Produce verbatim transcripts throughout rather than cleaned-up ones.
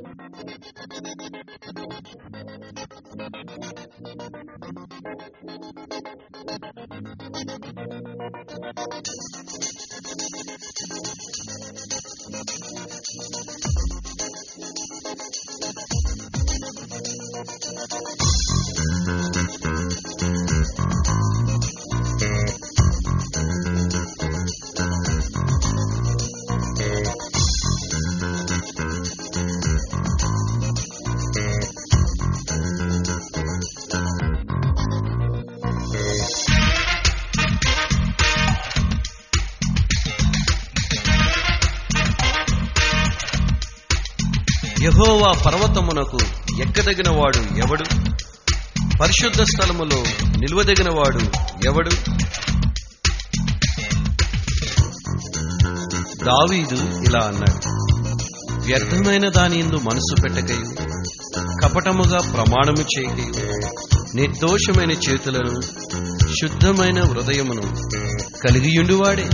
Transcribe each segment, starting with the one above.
యెహోవా పర్వతమునకు ఎక్కదగిన వాడు ఎవడు? పరిశుద్ధ స్థలములో నిలువదగిన వాడు ఎవడు? దావీదు ఇలా అన్నాడు, వ్యర్థమైన దాని యందు మనసు పెట్టకయు, కపటముగా ప్రమాణము చేయకయు, నిర్దోషమైన చేతులను శుద్ధమైన హృదయమును కలిగియుండువాడే.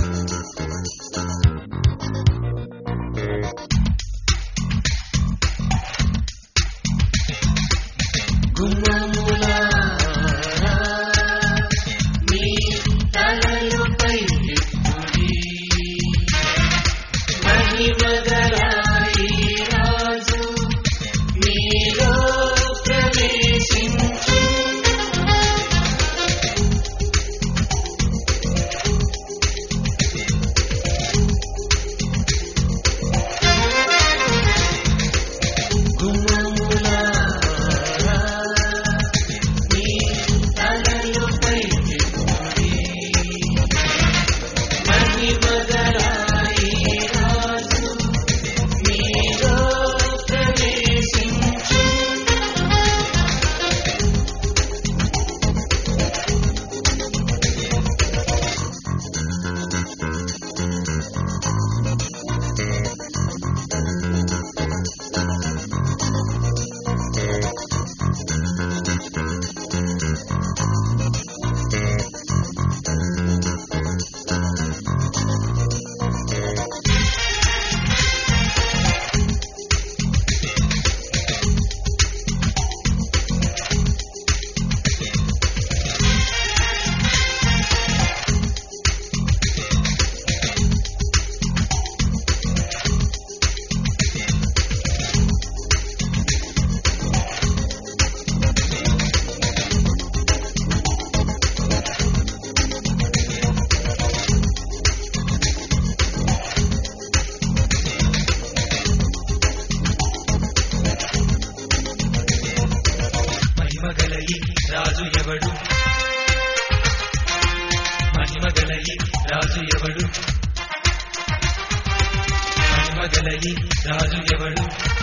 రాజు ఎవడు? మహిమగలయి రాజు ఎవడు? మహిమగలయి రాజు ఎవడు?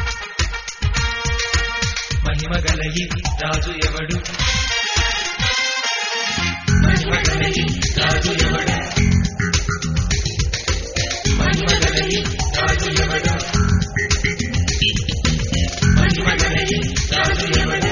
మహిమగలయి రాజు ఎవడు? మహిమగలయి రాజు ఎవడు? మహిమగలయి రాజు ఎవడు? మహిమగలయి రాజు ఎవడు?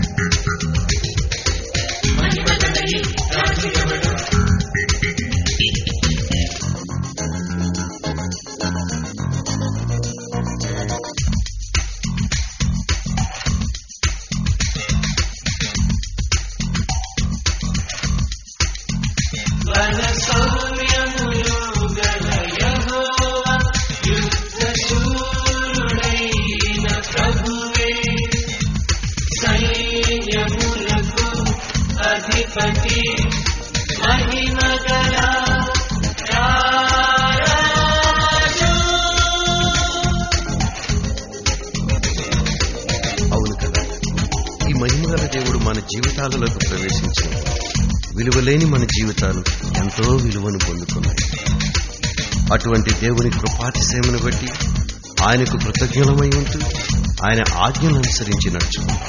అవును కదా, ఈ మహిమగల దేవుడు మన జీవితాలలోకి ప్రవేశించిన విలువలేని మన జీవితాలు ఎంతో విలువను పొందుకున్నాయి. అటువంటి దేవుని కృపాతిశయమును బట్టి ఆయనకు కృతజ్ఞులమై ఉంటూ ఆయన ఆజ్ఞలు అనుసరించి నడుచుకున్నాం.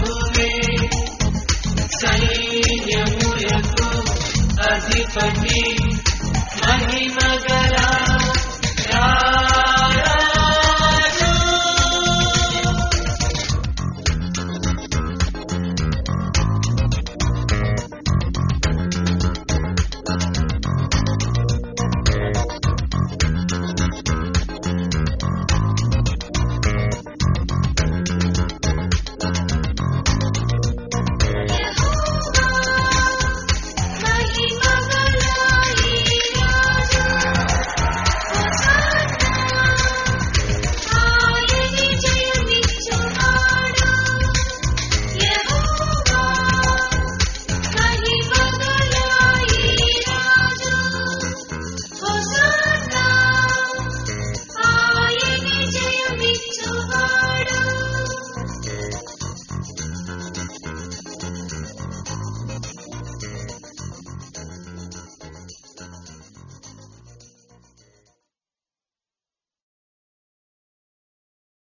సైన్యములకు అధిపతి